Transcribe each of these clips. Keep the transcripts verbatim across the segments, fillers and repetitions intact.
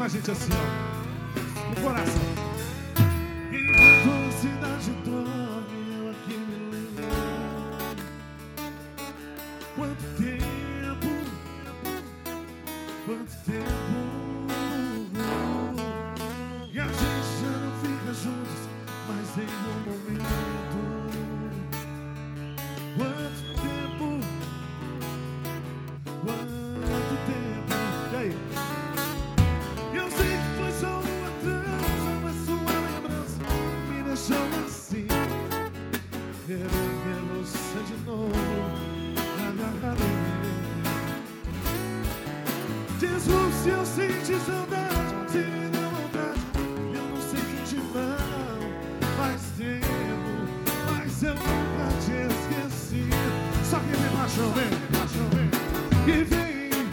a gente assim, ó, no coração. Enquanto a cidade dorme, eu aqui me lembro. Quanto tempo, quanto tempo. E a gente já não fica juntos, mas em um momento. Quanto tempo, quanto tempo. E aí? Eu sei que foi só uma trança, mas sua lembrança me deixou assim. Quero ver você de novo, agarrado. Desculpe se eu senti saudade, se me deu vontade. Eu não sei fingir não, faz tempo, mas eu nunca te esqueci. Só que me paixão, vem, paixão, vem. E vem.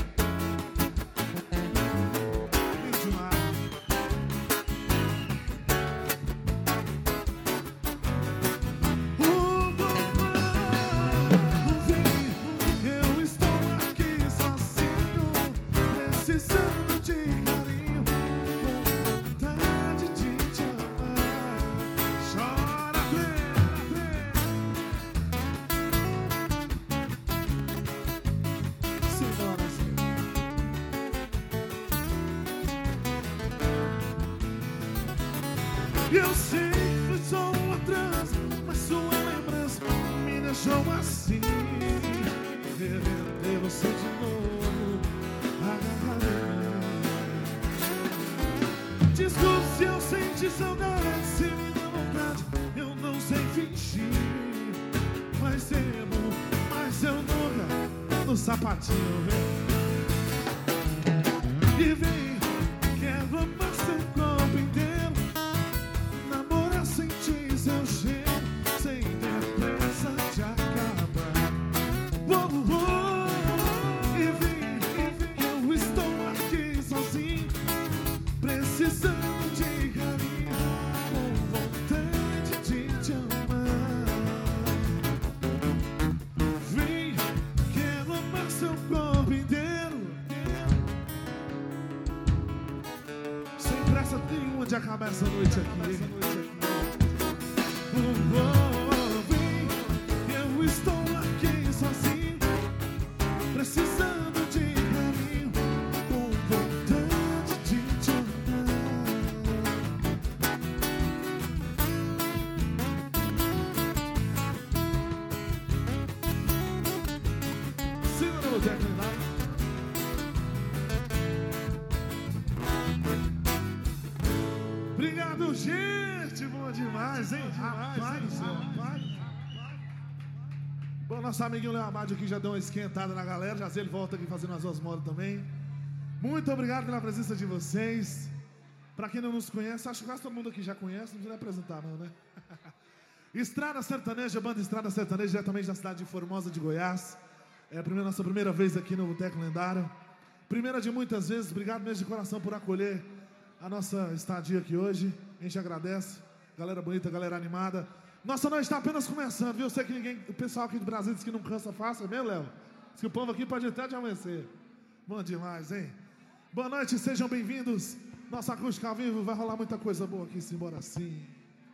Eu sei que foi só uma trança, mas sua lembrança me deixou assim. Querendo ter você de novo, agarrado. Desculpe se eu senti saudade, se me dá vontade. Eu não sei fingir, faz tempo, mas eu nunca no sapatinho, vem. E vem, quero amar seu corpo inteiro. Precisando de carinho, com vontade de te amar. Vem, quero amar seu corpo inteiro. Sem pressa nenhuma de acabar essa noite aqui. Oh, oh, oh, vem, eu estou aqui sozinho, precisando de carinho, com vontade de te amar. Segura no Tec Lendário. Obrigado, gente. Bom demais, hein? Rapaz, rapaz. Bom, nosso amiguinho Léo Abad aqui já deu uma esquentada na galera. Já sei, ele volta aqui fazendo as suas modas também. Muito obrigado pela presença de vocês. Pra quem não nos conhece, acho que quase todo mundo aqui já conhece, não precisa apresentar não, né? Estrada Sertaneja, banda Estrada Sertaneja, diretamente da cidade de Formosa de Goiás. É a primeira, nossa primeira vez aqui no Boteco Lendário. Primeira de muitas vezes, obrigado mesmo de coração por acolher a nossa estadia aqui hoje. A gente agradece. Galera bonita, galera animada. Nossa noite está apenas começando, viu? Eu sei que ninguém, o pessoal aqui do Brasil diz que não cansa fácil, é mesmo, Léo? Diz que o povo aqui pode até de amanhecer. Bom demais, hein? Boa noite, sejam bem-vindos. Nossa acústica ao vivo, vai rolar muita coisa boa aqui, simbora assim.